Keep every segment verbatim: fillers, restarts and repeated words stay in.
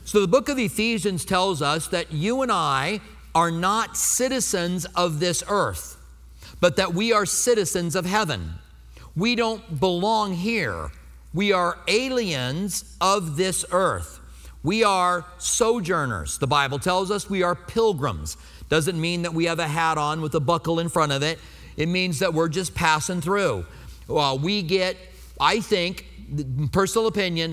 So the book of Ephesians tells us that you and I are not citizens of this earth, but that we are citizens of heaven. We don't belong here. We are aliens of this earth. We are sojourners. The Bible tells us we are pilgrims. Doesn't mean that we have a hat on with a buckle in front of it. It means that we're just passing through. Well, we get, I think, personal opinion,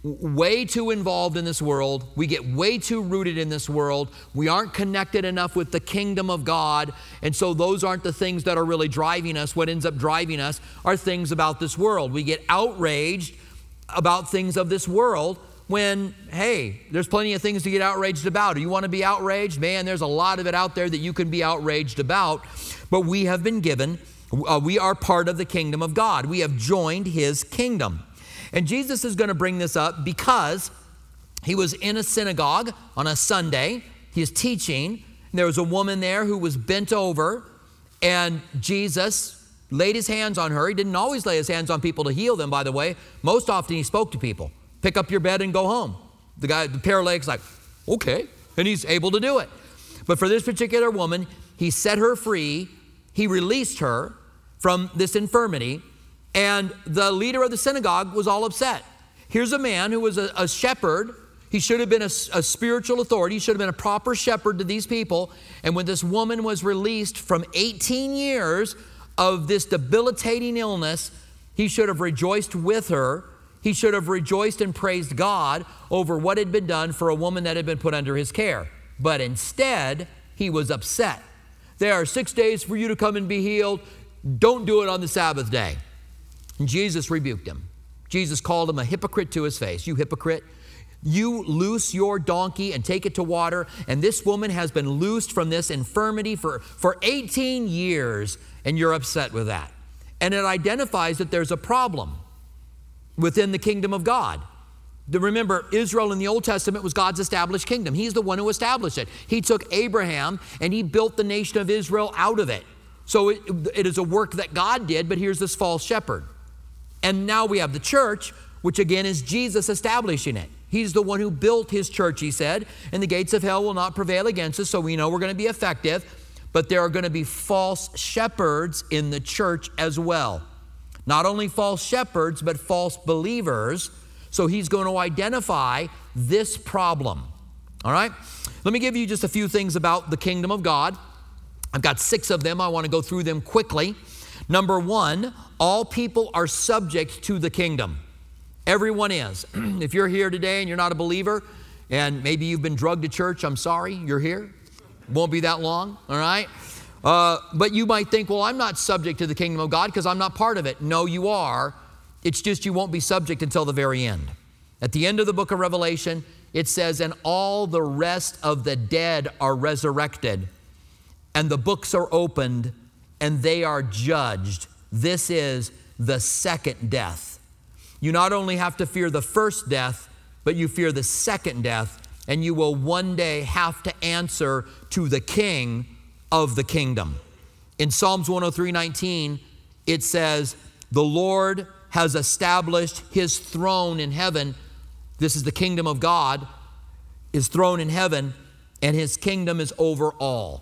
way too involved in this world. We get way too rooted in this world. We aren't connected enough with the kingdom of God. And so those aren't the things that are really driving us. What ends up driving us are things about this world. We get outraged about things of this world when, hey, there's plenty of things to get outraged about. Do you want to be outraged? Man, there's a lot of it out there that you can be outraged about. But we have been given, uh, we are part of the kingdom of God. We have joined his kingdom. And Jesus is going to bring this up because he was in a synagogue on a Sunday. He is teaching. There was a woman there who was bent over, and Jesus laid his hands on her. He didn't always lay his hands on people to heal them, by the way. Most often he spoke to people. Pick up your bed and go home. The guy, the paralytic's like, okay. And he's able to do it. But for this particular woman, he set her free. He released her from this infirmity. And the leader of the synagogue was all upset. Here's a man who was a, a shepherd. He should have been a, a spiritual authority. He should have been a proper shepherd to these people. And when this woman was released from eighteen years of this debilitating illness, he should have rejoiced with her. He should have rejoiced and praised God over what had been done for a woman that had been put under his care. But instead, he was upset. There are six days for you to come and be healed. Don't do it on the Sabbath day. And Jesus rebuked him. Jesus called him a hypocrite to his face. You hypocrite, you loose your donkey and take it to water. And this woman has been loosed from this infirmity for, for eighteen years, and you're upset with that. And it identifies that there's a problem within the kingdom of God. Remember, Israel in the Old Testament was God's established kingdom. He's the one who established it. He took Abraham and he built the nation of Israel out of it. So it, it is a work that God did, but here's this false shepherd. And now we have the church, which again is Jesus establishing it. He's the one who built his church, he said, and the gates of hell will not prevail against us, so we know we're going to be effective. But there are going to be false shepherds in the church as well. Not only false shepherds, but false believers. So he's going to identify this problem. All right? Let me give you just a few things about the kingdom of God. I've got six of them. I want to go through them quickly. Number one, all people are subject to the kingdom. Everyone is. If you're here today and you're not a believer, and maybe you've been drugged to church, I'm sorry, you're here. Won't be that long, all right? Uh, but you might think, well, I'm not subject to the kingdom of God because I'm not part of it. No, you are. It's just you won't be subject until the very end. At the end of the book of Revelation, it says, and all the rest of the dead are resurrected, and the books are opened, and they are judged. This is the second death. You not only have to fear the first death, but you fear the second death, and you will one day have to answer to the King of the kingdom. In Psalms one oh three nineteen, it says, the Lord has established his throne in heaven. This is the kingdom of God, his throne in heaven, and his kingdom is over all.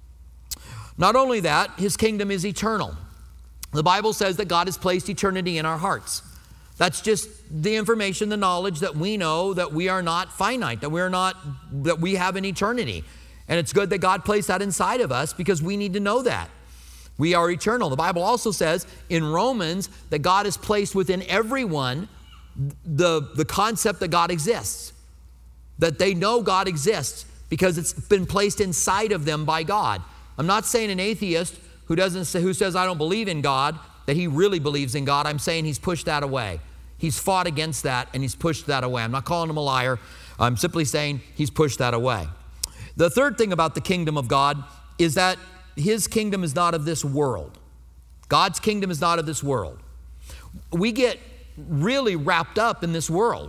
Not only that, his kingdom is eternal. The Bible says that God has placed eternity in our hearts. That's just the information, the knowledge that we know that we are not finite, that we're not, that we have an eternity. And it's good that God placed that inside of us because we need to know that. We are eternal. The Bible also says in Romans that God has placed within everyone the, the concept that God exists, that they know God exists because it's been placed inside of them by God. I'm not saying an atheist who doesn't say, who says I don't believe in God, that he really believes in God. I'm saying he's pushed that away. He's fought against that and he's pushed that away. I'm not calling him a liar. I'm simply saying he's pushed that away. The third thing about the kingdom of God is that his kingdom is not of this world. God's kingdom is not of this world. We get really wrapped up in this world.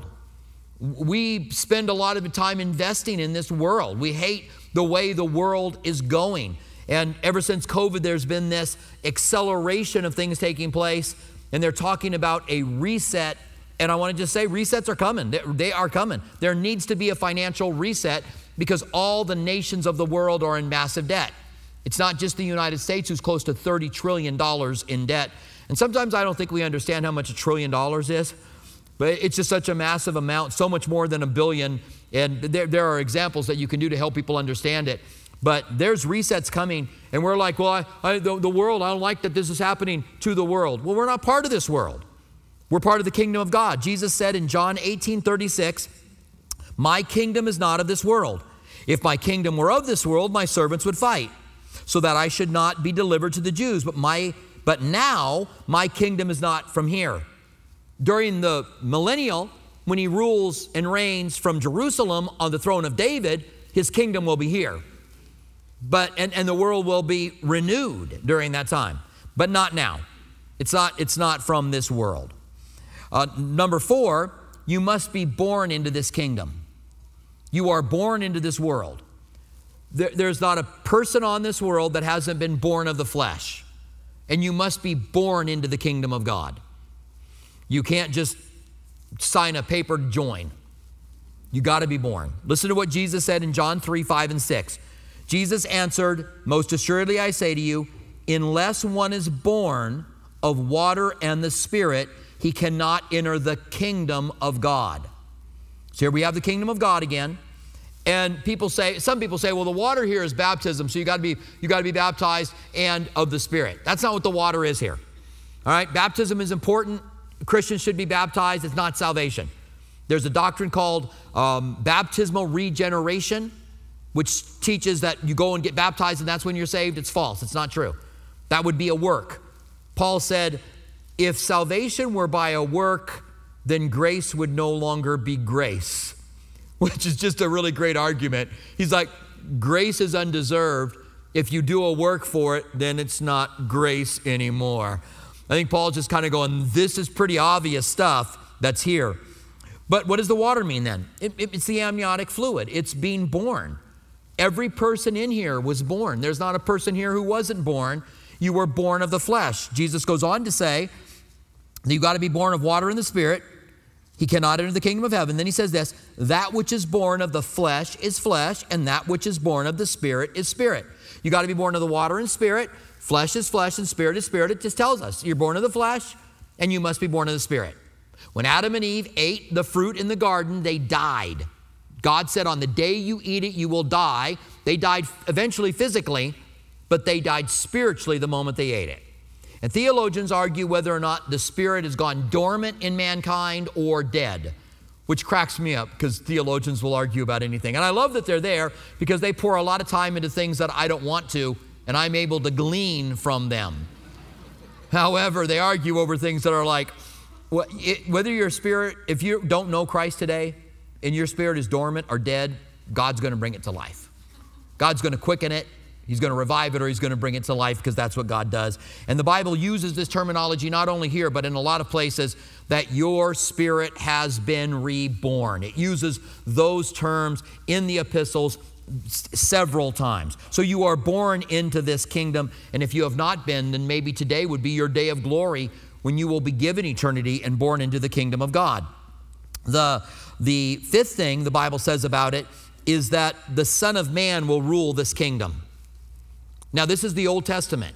We spend a lot of time investing in this world. We hate the way the world is going. And ever since COVID, there's been this acceleration of things taking place. And they're talking about a reset And I want to just say resets are coming. They, they are coming. There needs to be a financial reset because all the nations of the world are in massive debt. It's not just the United States who's close to thirty trillion dollars in debt. And sometimes I don't think we understand how much a trillion dollars is, but it's just such a massive amount, so much more than a billion. And there, there are examples that you can do to help people understand it. But there's resets coming, and we're like, well, I, I, the, the world, I don't like that this is happening to the world. Well, we're not part of this world. We're part of the kingdom of God. Jesus said in John eighteen thirty-six, my kingdom is not of this world. If my kingdom were of this world, my servants would fight, so that I should not be delivered to the Jews. But my, but now my kingdom is not from here. During the millennial, when he rules and reigns from Jerusalem on the throne of David, his kingdom will be here. But and, and the world will be renewed during that time, but not now. It's not, it's not from this world. Uh, number four, you must be born into this kingdom. You are born into this world. There, there's not a person on this world that hasn't been born of the flesh. And you must be born into the kingdom of God. You can't just sign a paper to join. You got to be born. Listen to what Jesus said in John three, five, and six. Jesus answered, most assuredly I say to you, unless one is born of water and the Spirit, he cannot enter the kingdom of God. So here we have the kingdom of God again. And people say, some people say, well, the water here is baptism, so you got to be you got to be baptized and of the Spirit. That's not what the water is here. All right, baptism is important. Christians should be baptized. It's not salvation. There's a doctrine called um, baptismal regeneration, which teaches that you go and get baptized and that's when you're saved. It's false. It's not true. That would be a work. Paul said, if salvation were by a work, then grace would no longer be grace, which is just a really great argument. He's like, grace is undeserved. If you do a work for it, then it's not grace anymore. I think Paul's just kind of going, this is pretty obvious stuff that's here. But what does the water mean then? It, it, it's the amniotic fluid. It's being born. Every person in here was born. There's not a person here who wasn't born. You were born of the flesh. Jesus goes on to say, you've got to be born of water and the Spirit. He cannot enter the kingdom of heaven. Then he says this, that which is born of the flesh is flesh, and that which is born of the Spirit is spirit. You got to be born of the water and Spirit. Flesh is flesh and spirit is spirit. It just tells us you're born of the flesh and you must be born of the Spirit. When Adam and Eve ate the fruit in the garden, they died. God said, on the day you eat it, you will die. They died eventually physically, but they died spiritually the moment they ate it. And theologians argue whether or not the Spirit has gone dormant in mankind or dead, which cracks me up because theologians will argue about anything. And I love that they're there because they pour a lot of time into things that I don't want to, and I'm able to glean from them. However, they argue over things that are like, whether your spirit, if you don't know Christ today, and your spirit is dormant or dead, God's going to bring it to life. God's going to quicken it. He's going to revive it, or he's going to bring it to life, because that's what God does. And the Bible uses this terminology not only here, but in a lot of places, that your spirit has been reborn. It uses those terms in the epistles several times. So you are born into this kingdom, and if you have not been, then maybe today would be your day of glory when you will be given eternity and born into the kingdom of God. The, the fifth thing the Bible says about it is that the Son of Man will rule this kingdom. Now, this is the Old Testament.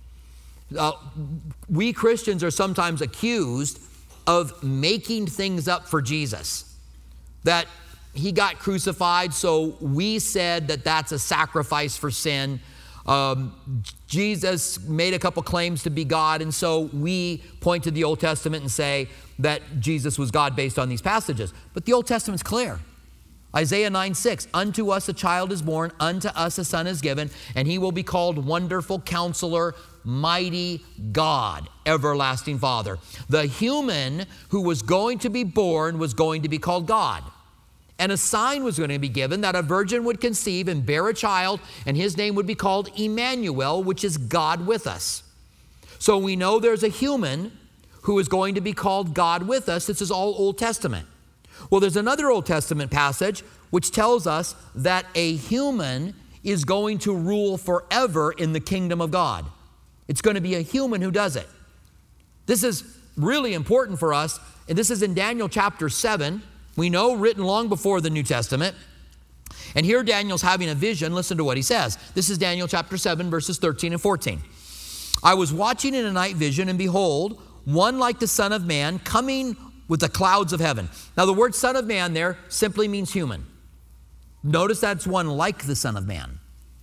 Uh, we Christians are sometimes accused of making things up for Jesus. That he got crucified, so we said that that's a sacrifice for sin. Um, Jesus made a couple claims to be God, and so we point to the Old Testament and say that Jesus was God based on these passages. But the Old Testament's clear. Isaiah nine six, unto us a child is born, unto us a son is given, and he will be called Wonderful Counselor, Mighty God, Everlasting Father. The human who was going to be born was going to be called God. And a sign was going to be given that a virgin would conceive and bear a child, and his name would be called Emmanuel, which is God with us. So we know there's a human who is going to be called God with us. This is all Old Testament. Well, there's another Old Testament passage which tells us that a human is going to rule forever in the kingdom of God. It's going to be a human who does it. This is really important for us and this is in Daniel chapter seven. We know, written long before the New Testament. And here Daniel's having a vision. Listen to what he says. This is Daniel chapter seven, verses thirteen and fourteen. I was watching in a night vision, and behold, one like the Son of Man coming with the clouds of heaven. Now the word Son of Man there simply means human. Notice that's one like the Son of Man.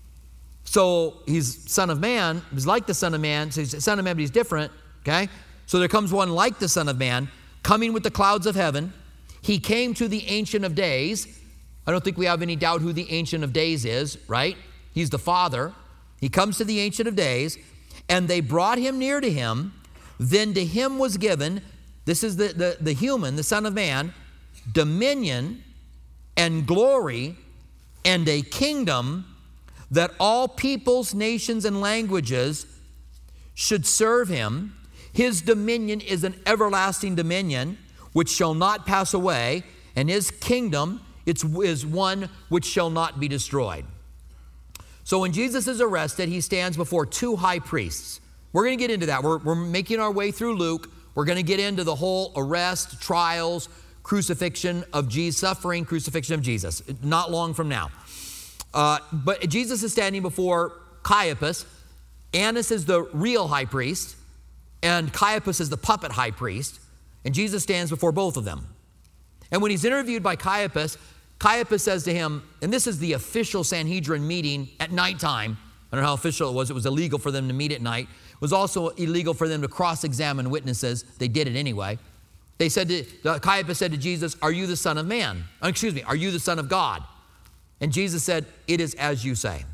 So he's Son of Man, he's like the Son of Man, so he's Son of Man, but he's different, okay? So there comes one like the Son of Man, coming with the clouds of heaven. He came to the Ancient of Days. I don't think we have any doubt who the Ancient of Days is, right? He's the Father. He comes to the Ancient of Days, and they brought him near to him. Then to him was given, this is the, the, the human, the Son of Man, dominion and glory and a kingdom that all peoples, nations, and languages should serve him. His dominion is an everlasting dominion which shall not pass away, and his kingdom it's, is one which shall not be destroyed. So when Jesus is arrested, he stands before two high priests. We're going to get into that. We're, we're making our way through Luke. We're going to get into the whole arrest, trials, crucifixion of Jesus, suffering, crucifixion of Jesus, not long from now. Uh, but Jesus is standing before Caiaphas. Annas is the real high priest, and Caiaphas is the puppet high priest, and Jesus stands before both of them. And when he's interviewed by Caiaphas, Caiaphas says to him, and this is the official Sanhedrin meeting at nighttime. I don't know how official it was. It was illegal for them to meet at night. It was also illegal for them to cross-examine witnesses. They did it anyway. They said to, Caiaphas said to Jesus, are you the Son of Man? Oh, excuse me, are you the Son of God? And Jesus said, it is as you say.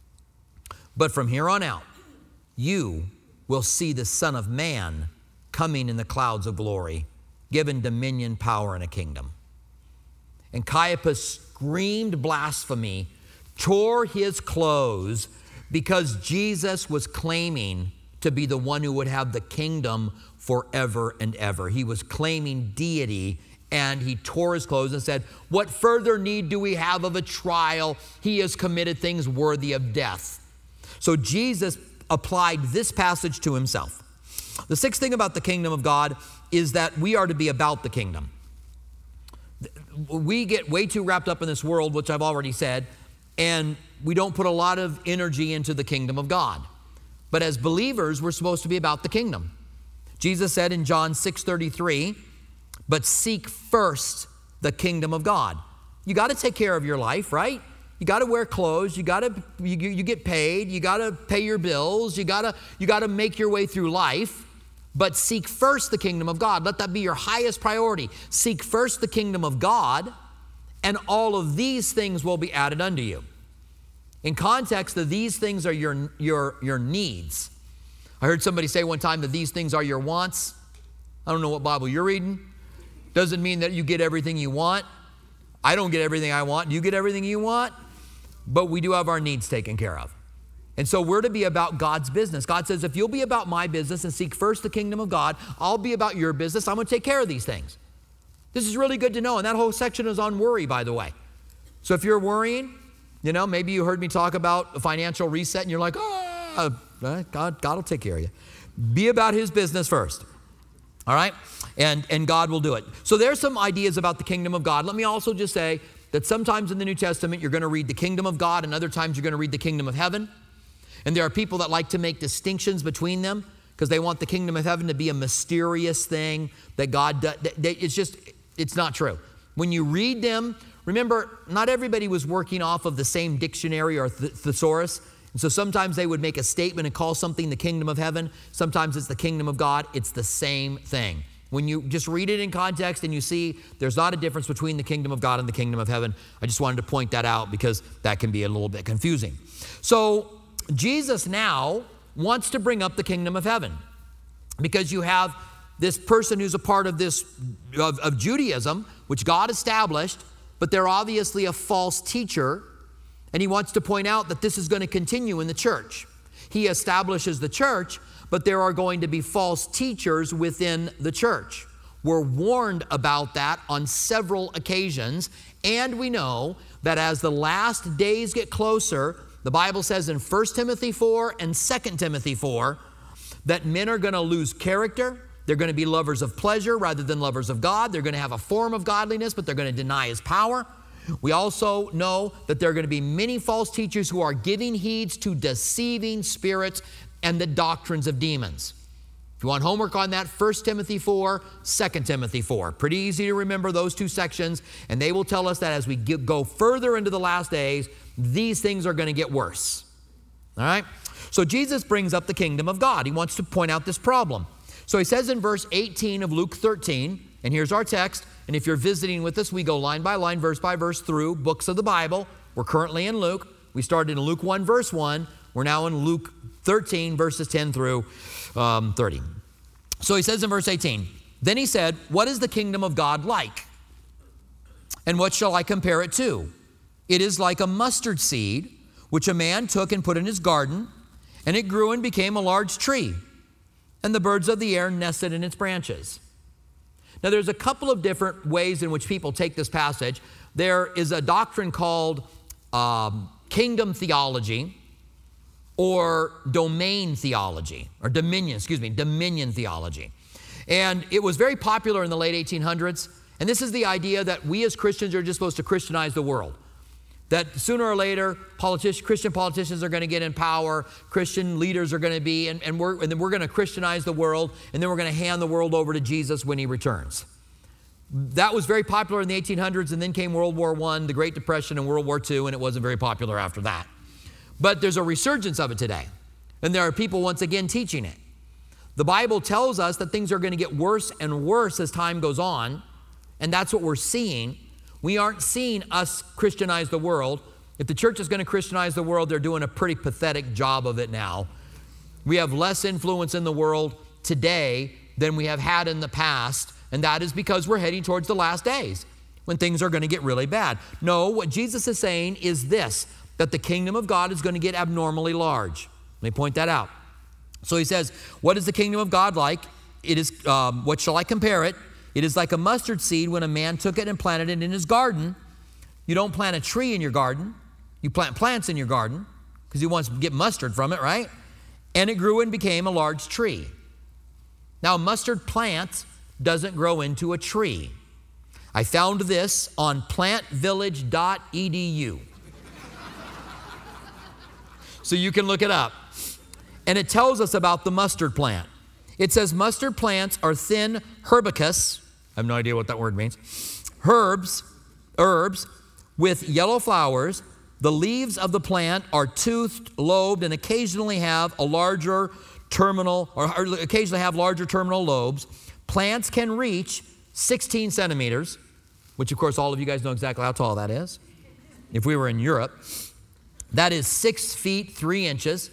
But from here on out, you will see the Son of Man coming in the clouds of glory, given dominion, power, and a kingdom. And Caiaphas screamed blasphemy, tore his clothes, because Jesus was claiming to be the one who would have the kingdom forever and ever. He was claiming deity, and he tore his clothes and said, what further need do we have of a trial? He has committed things worthy of death. So Jesus applied this passage to himself. The sixth thing about the kingdom of God is that we are to be about the kingdom. We get way too wrapped up in this world, which I've already said, and we don't put a lot of energy into the kingdom of God. But as believers, we're supposed to be about the kingdom. Jesus said in John six thirty-three, but seek first the kingdom of God. You got to take care of your life, right? You got to wear clothes. You got to you, you get paid. You got to pay your bills. You got to you got to make your way through life. But seek first the kingdom of God. Let that be your highest priority. Seek first the kingdom of God, and all of these things will be added unto you. In context, that these things are your, your, your needs. I heard somebody say one time that these things are your wants. I don't know what Bible you're reading. Doesn't mean that you get everything you want. I don't get everything I want. Do you get everything you want? But we do have our needs taken care of. And so we're to be about God's business. God says, if you'll be about my business and seek first the kingdom of God, I'll be about your business. I'm going to take care of these things. This is really good to know. And that whole section is on worry, by the way. So if you're worrying, you know, maybe you heard me talk about a financial reset and you're like, oh, God, God will take care of you. Be about his business first. All right? And, and God will do it. So there's some ideas about the kingdom of God. Let me also just say that sometimes in the New Testament, you're going to read the kingdom of God, and other times you're going to read the kingdom of heaven. And there are people that like to make distinctions between them because they want the kingdom of heaven to be a mysterious thing that God does. It's just, it's not true. When you read them, remember, not everybody was working off of the same dictionary or thesaurus. And so sometimes they would make a statement and call something the kingdom of heaven. Sometimes it's the kingdom of God. It's the same thing. When you just read it in context and you see there's not a difference between the kingdom of God and the kingdom of heaven, I just wanted to point that out because that can be a little bit confusing. So Jesus now wants to bring up the kingdom of heaven because you have this person who's a part of this, of, of Judaism, which God established, but they're obviously a false teacher, and he wants to point out that this is going to continue in the church. He establishes the church, but there are going to be false teachers within the church. We're warned about that on several occasions, and we know that as the last days get closer, the Bible says in First Timothy four and Second Timothy four that men are going to lose character, They're going to be lovers of pleasure rather than lovers of God. They're going to have a form of godliness, but they're going to deny his power. We also know that there are going to be many false teachers who are giving heed to deceiving spirits and the doctrines of demons. If you want homework on that, First Timothy four, Second Timothy four. Pretty easy to remember those two sections, and they will tell us that as we go further into the last days, these things are going to get worse. All right? So Jesus brings up the kingdom of God. He wants to point out this problem. So he says in verse eighteen of Luke thirteen, and here's our text, and if you're visiting with us, we go line by line, verse by verse through books of the Bible. We're currently in Luke. We started in Luke one, verse one. We're now in Luke thirteen, verses ten through um, thirty. So he says in verse eighteen, then he said, what is the kingdom of God like? And what shall I compare it to? It is like a mustard seed, which a man took and put in his garden, and it grew and became a large tree, and the birds of the air nested in its branches. Now, there's a couple of different ways in which people take this passage. There is a doctrine called um, kingdom theology or domain theology, or dominion, excuse me, dominion theology. And it was very popular in the late eighteen hundreds. And this is the idea that we as Christians are just supposed to Christianize the world. That sooner or later, politicians, Christian politicians are going to get in power, Christian leaders are going to be, and, and, we're, and then we're going to Christianize the world, and then we're going to hand the world over to Jesus when he returns. That was very popular in the eighteen hundreds, and then came World War One, the Great Depression, and World War Two, and it wasn't very popular after that. But there's a resurgence of it today, and there are people once again teaching it. The Bible tells us that things are going to get worse and worse as time goes on, and that's what we're seeing. We aren't seeing us Christianize the world. If the church is going to Christianize the world, they're doing a pretty pathetic job of it now. We have less influence in the world today than we have had in the past, and that is because we're heading towards the last days when things are going to get really bad. No, what Jesus is saying is this, that the kingdom of God is going to get abnormally large. Let me point that out. So he says, what is the kingdom of God like? It is, um, what shall I compare it? It is like a mustard seed when a man took it and planted it in his garden. You don't plant a tree in your garden. You plant plants in your garden because you want to get mustard from it, right? And it grew and became a large tree. Now, a mustard plant doesn't grow into a tree. I found this on plant village dot e d u. So you can look it up. And it tells us about the mustard plant. It says mustard plants are thin herbacous, I have no idea what that word means, herbs, herbs with yellow flowers. The leaves of the plant are toothed, lobed, and occasionally have a larger terminal, or occasionally have larger terminal lobes. Plants can reach sixteen centimeters, which of course all of you guys know exactly how tall that is. If we were in Europe, that is six feet, three inches.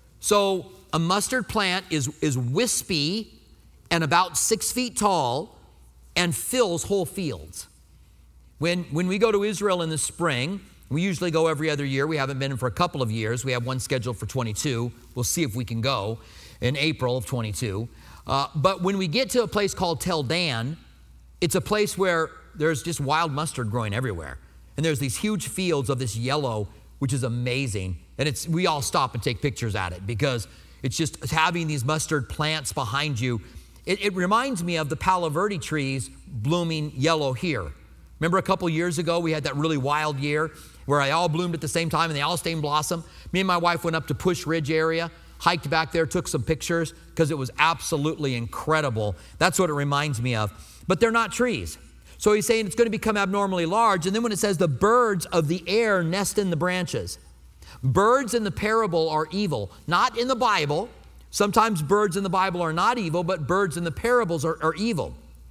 So a mustard plant is, is wispy and about six feet tall and fills whole fields. When, when we go to Israel in the spring, we usually go every other year. We haven't been in for a couple of years. We have one scheduled for twenty-two. We'll see if we can go in April of twenty-two. Uh, but when we get to a place called Tel Dan, it's a place where there's just wild mustard growing everywhere. And there's these huge fields of this yellow, which is amazing. And it's we all stop and take pictures at it because it's just having these mustard plants behind you. It, it reminds me of the Palo Verde trees blooming yellow here. Remember a couple years ago, we had that really wild year where they all bloomed at the same time and they all stayed in blossom. Me and my wife went up to Push Ridge area, hiked back there, took some pictures because it was absolutely incredible. That's what it reminds me of. But they're not trees. So he's saying it's going to become abnormally large. And then when it says the birds of the air nest in the branches, birds in the parable are evil, not in the Bible. Sometimes birds in the Bible are not evil, but birds in the parables are, are evil.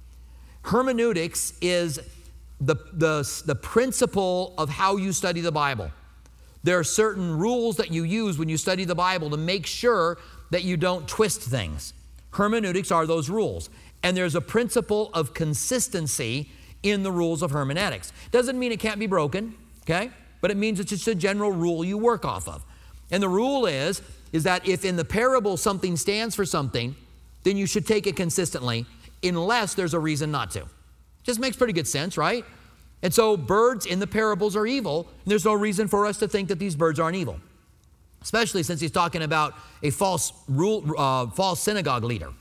Hermeneutics is the, the, the principle of how you study the Bible. There are certain rules that you use when you study the Bible to make sure that you don't twist things. Hermeneutics are those rules. And there's a principle of consistency in the rules of hermeneutics. Doesn't mean it can't be broken, okay? But it means it's just a general rule you work off of. And the rule is, is that if in the parable something stands for something, then you should take it consistently unless there's a reason not to. Just makes pretty good sense, right? And so birds in the parables are evil, and there's no reason for us to think that these birds aren't evil, especially since he's talking about a false rule, uh, false synagogue leader.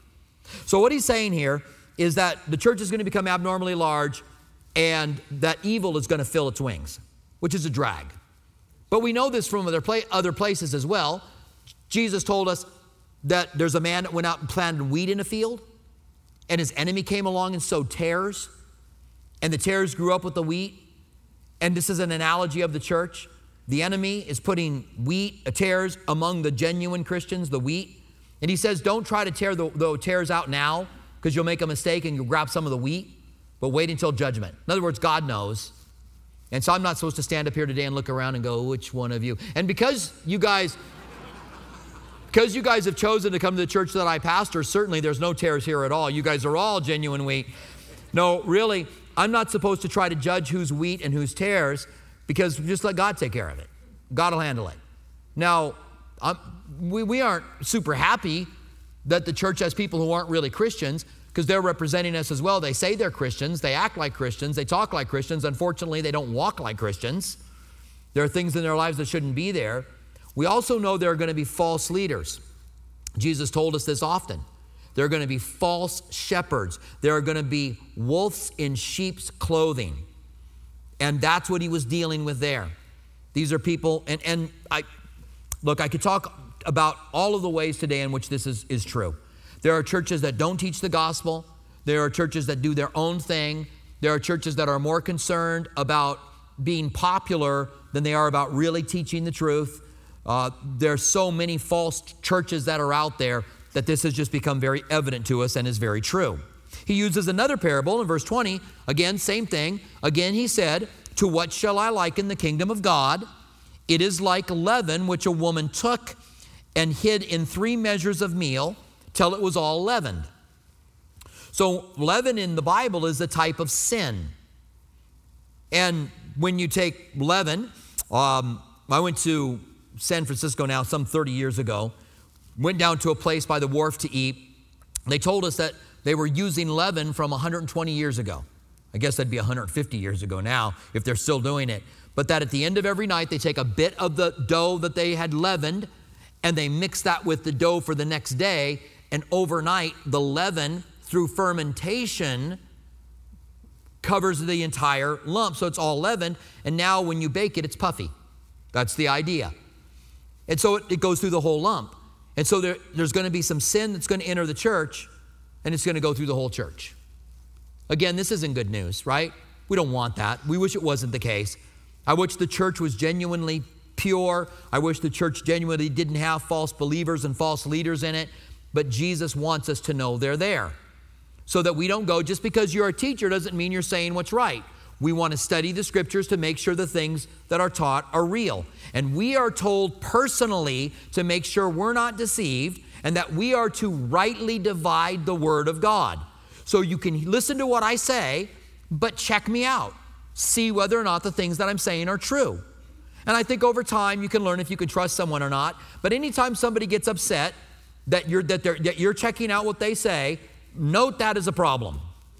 So what he's saying here is that the church is going to become abnormally large and that evil is going to fill its wings, which is a drag. But we know this from other, pla- other places as well. Jesus told us that there's a man that went out and planted wheat in a field, and his enemy came along and sowed tares, and the tares grew up with the wheat. And this is an analogy of the church. The enemy is putting wheat, uh, tares among the genuine Christians, the wheat. And he says, don't try to tear the, the tares out now because you'll make a mistake and you'll grab some of the wheat, but wait until judgment. In other words, God knows. And so I'm not supposed to stand up here today and look around and go, which one of you? And because you guys, because you guys have chosen to come to the church that I pastor, certainly there's no tares here at all. You guys are all genuine wheat. No, really, I'm not supposed to try to judge who's wheat and who's tares because just let God take care of it. God will handle it. Now, I'm, we, we aren't super happy that the church has people who aren't really Christians because they're representing us as well. They say they're Christians. They act like Christians. They talk like Christians. Unfortunately, they don't walk like Christians. There are things in their lives that shouldn't be there. We also know there are going to be false leaders. Jesus told us this often. There are going to be false shepherds. There are going to be wolves in sheep's clothing. And that's what he was dealing with there. These are people, and, and I, look, I could talk about all of the ways today in which this is, is true. There are churches that don't teach the gospel. There are churches that do their own thing. There are churches that are more concerned about being popular than they are about really teaching the truth. Uh, there are so many false churches that are out there that this has just become very evident to us and is very true. He uses another parable in verse twenty. Again, same thing. Again, he said, to what shall I liken the kingdom of God? It is like leaven, which a woman took and hid in three measures of meal till it was all leavened. So leaven in the Bible is a type of sin. And when you take leaven, um, I went to San Francisco now some thirty years ago, went down to a place by the wharf to eat. They told us that they were using leaven from one hundred twenty years ago. I guess that'd be one hundred fifty years ago now if they're still doing it. But that at the end of every night, they take a bit of the dough that they had leavened and they mix that with the dough for the next day. And overnight, the leaven, through fermentation, covers the entire lump. So it's all leavened. And now when you bake it, it's puffy. That's the idea. And so it, it goes through the whole lump. And so there, there's going to be some sin that's going to enter the church, and it's going to go through the whole church. Again, this isn't good news, right? We don't want that. We wish it wasn't the case. I wish the church was genuinely pure. I wish the church genuinely didn't have false believers and false leaders in it. But Jesus wants us to know they're there so that we don't go, just because you're a teacher doesn't mean you're saying what's right. We want to study the scriptures to make sure the things that are taught are real. And we are told personally to make sure we're not deceived and that we are to rightly divide the word of God. So you can listen to what I say, but check me out. See whether or not the things that I'm saying are true. And I think over time you can learn if you can trust someone or not. But anytime somebody gets upset that you're, that they're, that you're checking out what they say, note that as a problem.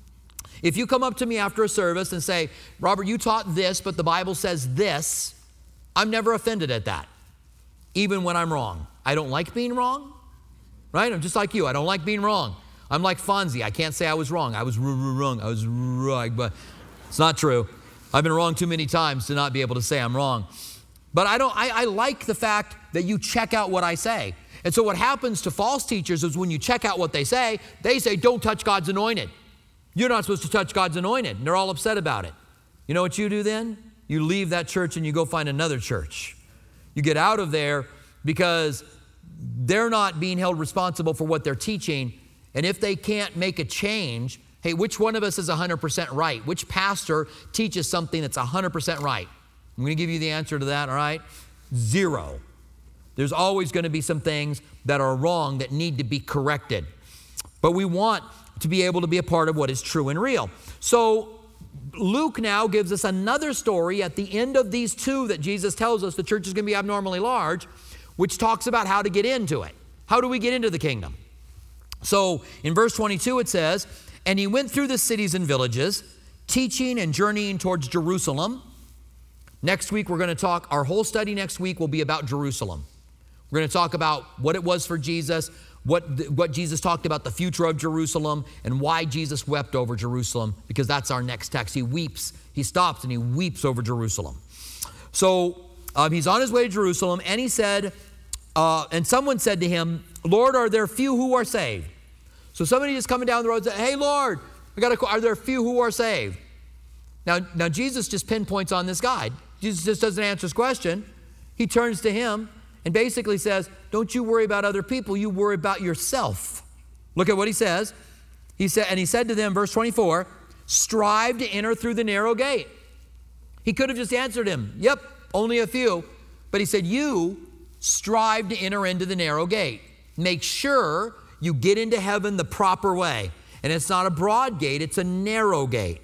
If you come up to me after a service and say, Robert, you taught this, but the Bible says this, I'm never offended at that, even when I'm wrong. I don't like being wrong, right? I'm just like you. I don't like being wrong. I'm like Fonzie. I can't say I was wrong. I was wrong. I was right, but it's not true. I've been wrong too many times to not be able to say I'm wrong. But I don't. I, I like the fact that you check out what I say. And so what happens to false teachers is when you check out what they say, they say, don't touch God's anointed. You're not supposed to touch God's anointed. And they're all upset about it. You know what you do then? You leave that church and you go find another church. You get out of there because they're not being held responsible for what they're teaching. And if they can't make a change, hey, which one of us is one hundred percent right? Which pastor teaches something that's one hundred percent right? I'm going to give you the answer to that, all right? Zero. There's always going to be some things that are wrong that need to be corrected. But we want to be able to be a part of what is true and real. So Luke now gives us another story at the end of these two that Jesus tells us the church is going to be abnormally large, which talks about how to get into it. How do we get into the kingdom? So in verse twenty-two it says, and he went through the cities and villages, teaching and journeying towards Jerusalem. Next week we're going to talk, our whole study next week will be about Jerusalem. We're going to talk about what it was for Jesus, what, what Jesus talked about, the future of Jerusalem, and why Jesus wept over Jerusalem, because that's our next text. He weeps, he stops and he weeps over Jerusalem. So um, he's on his way to Jerusalem, and he said, uh, and someone said to him, Lord, are there few who are saved? So somebody just coming down the road said, hey, Lord, I got a, are there few who are saved? Now, now Jesus just pinpoints on this guy. Jesus just doesn't answer his question. He turns to him and basically says, don't you worry about other people, you worry about yourself. Look at what he says. He said, and he said to them, verse twenty-four, strive to enter through the narrow gate. He could have just answered him, yep, only a few. But he said, you strive to enter into the narrow gate. Make sure you get into heaven the proper way. And it's not a broad gate, it's a narrow gate.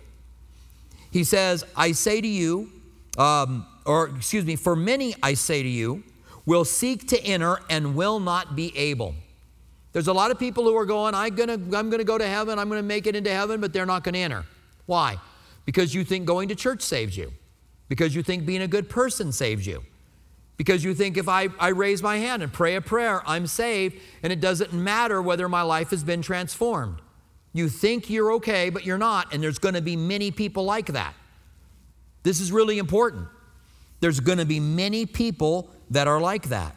He says, I say to you, um, or excuse me, for many I say to you, will seek to enter and will not be able. There's a lot of people who are going, I'm gonna, I'm gonna go to heaven, I'm gonna make it into heaven, but they're not gonna enter. Why? Because you think going to church saves you. Because you think being a good person saves you. Because you think if I, I raise my hand and pray a prayer, I'm saved, and it doesn't matter whether my life has been transformed. You think you're okay, but you're not, and there's gonna be many people like that. This is really important. There's gonna be many people that are like that.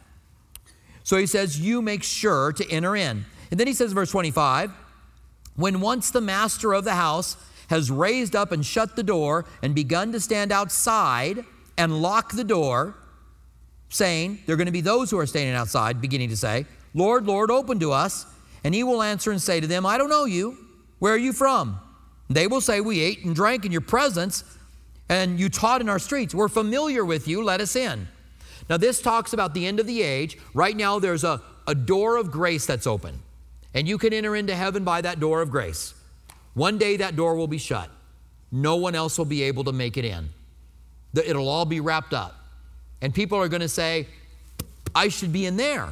So he says, you make sure to enter in. And then he says, verse twenty-five, when once the master of the house has raised up and shut the door and begun to stand outside and lock the door, saying, there are going to be those who are standing outside, beginning to say, Lord, Lord, open to us. And he will answer and say to them, I don't know you. Where are you from? And they will say, we ate and drank in your presence, and you taught in our streets. We're familiar with you. Let us in. Now, this talks about the end of the age. Right now, there's a, a door of grace that's open, and you can enter into heaven by that door of grace. One day, that door will be shut. No one else will be able to make it in. It'll all be wrapped up. And people are going to say, I should be in there.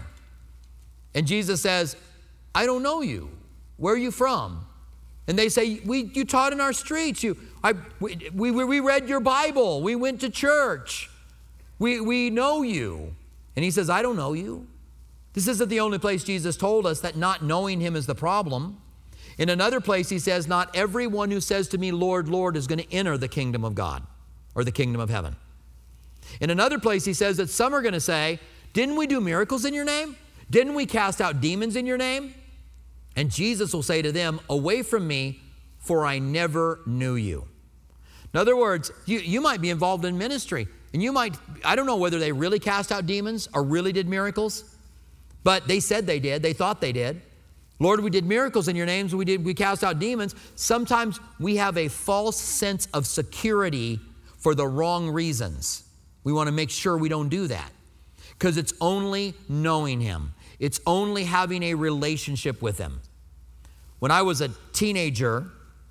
And Jesus says, I don't know you. Where are you from? And they say, we, you taught in our streets. You, I, we, we, we read your Bible. We went to church. We, we know you. And he says, I don't know you. This isn't the only place Jesus told us that not knowing him is the problem. In another place, he says, not everyone who says to me, Lord, Lord, is going to enter the kingdom of God or the kingdom of heaven. In another place, he says that some are going to say, didn't we do miracles in your name? Didn't we cast out demons in your name? And Jesus will say to them, away from me, for I never knew you. In other words, you, you might be involved in ministry, and you might, I don't know whether they really cast out demons or really did miracles, but they said they did. They thought they did. Lord, we did miracles in your names. We did. We cast out demons. Sometimes we have a false sense of security for the wrong reasons. We want to make sure we don't do that, because it's only knowing him. It's only having a relationship with him. When I was a teenager,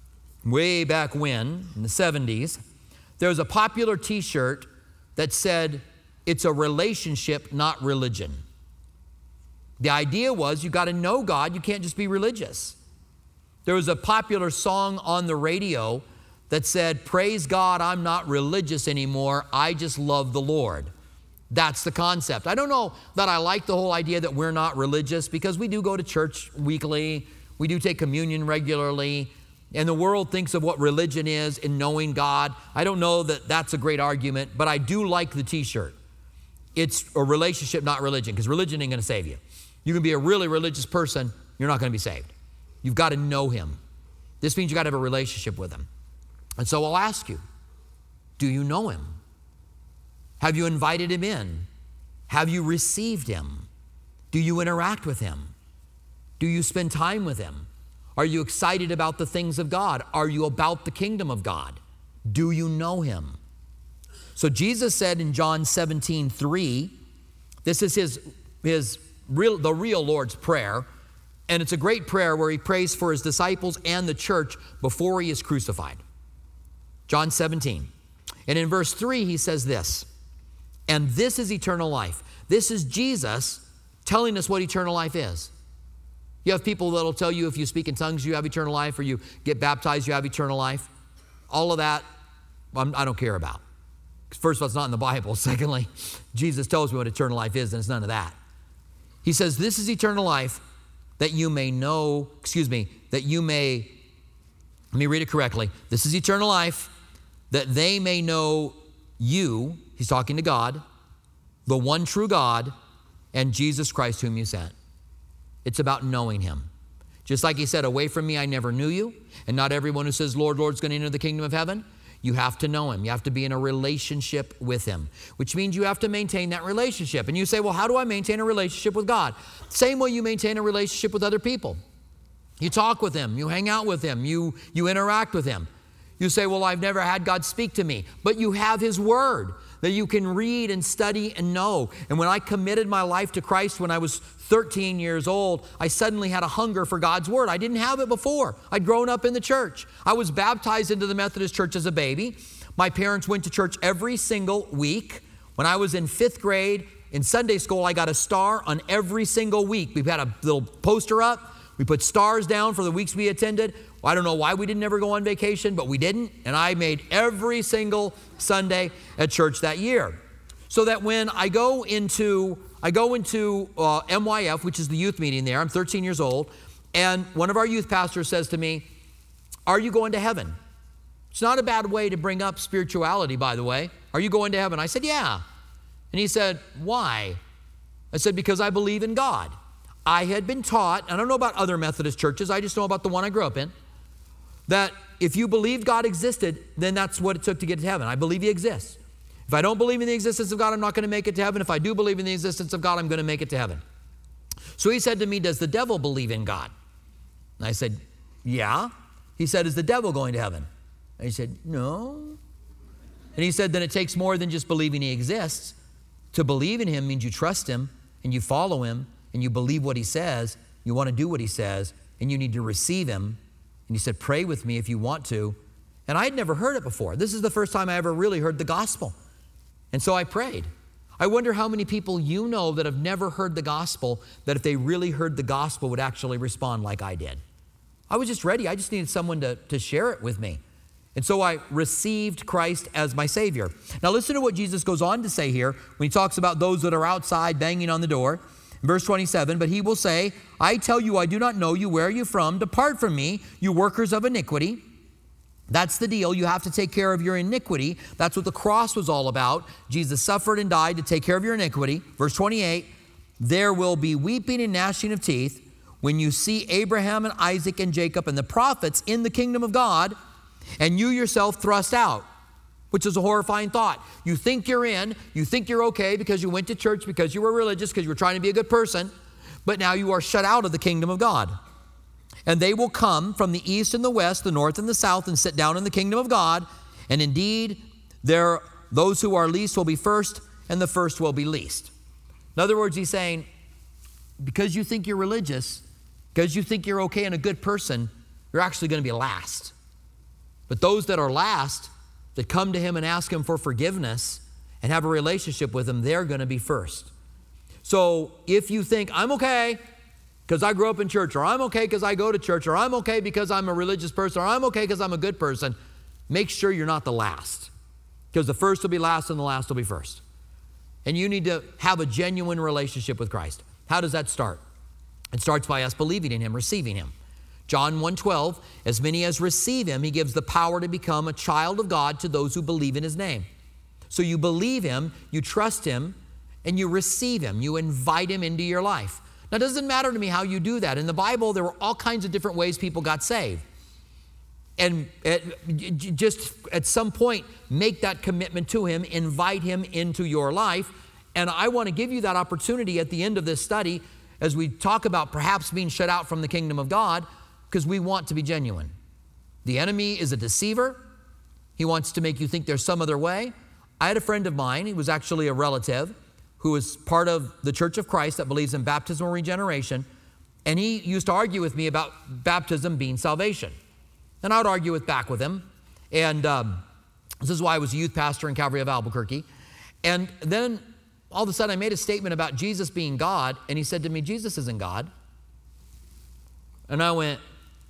way back when, in the seventies, there was a popular t-shirt that said, it's a relationship, not religion. The idea was you got to know God, you can't just be religious. There was a popular song on the radio that said, praise God, I'm not religious anymore, I just love the Lord. That's the concept. I don't know that I like the whole idea that we're not religious, because we do go to church weekly, we do take communion regularly, and the world thinks of what religion is in knowing God. I don't know that that's a great argument, but I do like the t-shirt. It's a relationship, not religion, because religion ain't going to save you. You can be a really religious person, you're not going to be saved. You've got to know him. This means you got to have a relationship with him. And so I'll ask you, do you know him? Have you invited him in? Have you received him? Do you interact with him? Do you spend time with him? Are you excited about the things of God? Are you about the kingdom of God? Do you know him? So Jesus said in John seventeen three, this is his, his real, the real Lord's Prayer, and it's a great prayer where he prays for his disciples and the church before he is crucified. John seventeen. And in verse three, he says this, and this is eternal life. This is Jesus telling us what eternal life is. You have people that'll tell you if you speak in tongues, you have eternal life, or you get baptized, you have eternal life. All of that, I don't care about. First of all, it's not in the Bible. Secondly, Jesus tells me what eternal life is, and it's none of that. He says, this is eternal life, that you may know, excuse me, that you may, let me read it correctly. This is eternal life, that they may know you, he's talking to God, the one true God, and Jesus Christ whom you sent. It's about knowing him. Just like he said, away from me, I never knew you. And not everyone who says, Lord, Lord, is going to enter the kingdom of heaven. You have to know him. You have to be in a relationship with him, which means you have to maintain that relationship. And you say, well, how do I maintain a relationship with God? Same way you maintain a relationship with other people. You talk with him. You hang out with him. You, you interact with him. You say, well, I've never had God speak to me. But you have his word that you can read and study and know. And when I committed my life to Christ when I was thirteen years old, I suddenly had a hunger for God's word. I didn't have it before. I'd grown up in the church. I was baptized into the Methodist Church as a baby. My parents went to church every single week. When I was in fifth grade in Sunday school, I got a star on every single week. We had a little poster up. We put stars down for the weeks we attended. I don't know why we didn't ever go on vacation, but we didn't. And I made every single Sunday at church that year. So that when I go into, I go into uh, M Y F, which is the youth meeting there, I'm thirteen years old, and one of our youth pastors says to me, are you going to heaven? It's not a bad way to bring up spirituality, by the way. Are you going to heaven? I said, yeah. And he said, why? I said, because I believe in God. I had been taught, I don't know about other Methodist churches, I just know about the one I grew up in, that if you believe God existed, then that's what it took to get to heaven. I believe he exists. If I don't believe in the existence of God, I'm not going to make it to heaven. If I do believe in the existence of God, I'm going to make it to heaven. So he said to me, does the devil believe in God? And I said, yeah. He said, is the devil going to heaven? And he said, no. And he said, then it takes more than just believing he exists. To believe in him means you trust him and you follow him and you believe what he says. You want to do what he says and you need to receive him. And he said, pray with me if you want to. And I had never heard it before. This is the first time I ever really heard the gospel. And so I prayed. I wonder how many people you know that have never heard the gospel, that if they really heard the gospel would actually respond like I did. I was just ready. I just needed someone to, to share it with me. And so I received Christ as my Savior. Now listen to what Jesus goes on to say here when he talks about those that are outside banging on the door. In verse twenty-seven, but he will say, I tell you, I do not know you. Where are you from? Depart from me, you workers of iniquity. That's the deal. You have to take care of your iniquity. That's what the cross was all about. Jesus suffered and died to take care of your iniquity. Verse twenty-eight, there will be weeping and gnashing of teeth when you see Abraham and Isaac and Jacob and the prophets in the kingdom of God, and you yourself thrust out, which is a horrifying thought. You think you're in, you think you're okay because you went to church, because you were religious, because you were trying to be a good person, but now you are shut out of the kingdom of God. And they will come from the east and the west, the north and the south, and sit down in the kingdom of God. And indeed, there, those who are least will be first, and the first will be least. In other words, he's saying, because you think you're religious, because you think you're okay and a good person, you're actually going to be last. But those that are last, that come to him and ask him for forgiveness and have a relationship with him, they're going to be first. So if you think, I'm okay because I grew up in church, or I'm okay because I go to church, or I'm okay because I'm a religious person, or I'm okay because I'm a good person, make sure you're not the last, because the first will be last and the last will be first. And you need to have a genuine relationship with Christ. How does that start? It starts by us believing in him, receiving him. John one twelve, as many as receive him, he gives the power to become a child of God to those who believe in his name. So you believe him, you trust him, and you receive him. You invite him into your life. Now, it doesn't matter to me how you do that. In the Bible, there were all kinds of different ways people got saved. And at, just at some point, make that commitment to him, invite him into your life. And I want to give you that opportunity at the end of this study as we talk about perhaps being shut out from the kingdom of God, because we want to be genuine. The enemy is a deceiver. He wants to make you think there's some other way. I had a friend of mine, he was actually a relative, who was part of the Church of Christ that believes in baptismal regeneration, and he used to argue with me about baptism being salvation. And I would argue with back with him. And um, this is why I was a youth pastor in Calvary of Albuquerque. And then all of a sudden I made a statement about Jesus being God, and he said to me, Jesus isn't God. And I went,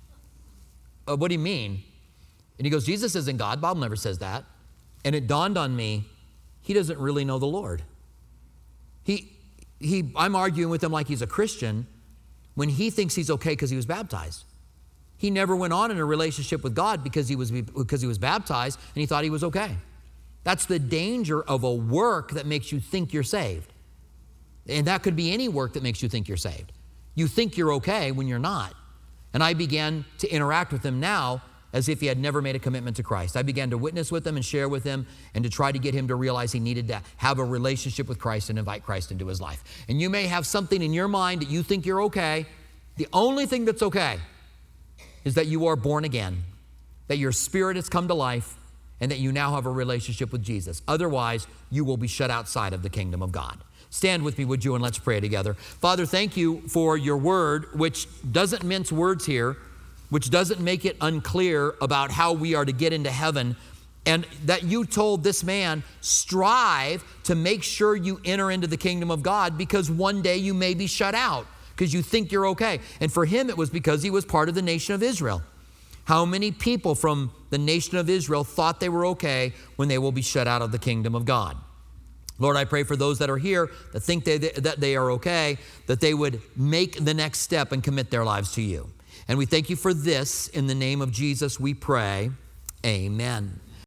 oh, what do you mean? And he goes, Jesus isn't God. Bob never says that. And it dawned on me, he doesn't really know the Lord. He, he, I'm arguing with him like he's a Christian, when he thinks he's okay because he was baptized. He never went on in a relationship with God because he was because he was baptized and he thought he was okay. That's the danger of a work that makes you think you're saved. And that could be any work that makes you think you're saved. You think you're okay when you're not. And I began to interact with him now as if he had never made a commitment to Christ. I began to witness with him and share with him and to try to get him to realize he needed to have a relationship with Christ and invite Christ into his life. And you may have something in your mind that you think you're okay. The only thing that's okay is that you are born again, that your spirit has come to life, and that you now have a relationship with Jesus. Otherwise, you will be shut outside of the kingdom of God. Stand with me, would you, and let's pray together. Father, thank you for your word, which doesn't mince words here, which doesn't make it unclear about how we are to get into heaven, and that you told this man, strive to make sure you enter into the kingdom of God because one day you may be shut out because you think you're okay. And for him, it was because he was part of the nation of Israel. How many people from the nation of Israel thought they were okay when they will be shut out of the kingdom of God? Lord, I pray for those that are here that think they, that they are okay, that they would make the next step and commit their lives to you. And we thank you for this. In the name of Jesus, we pray. Amen.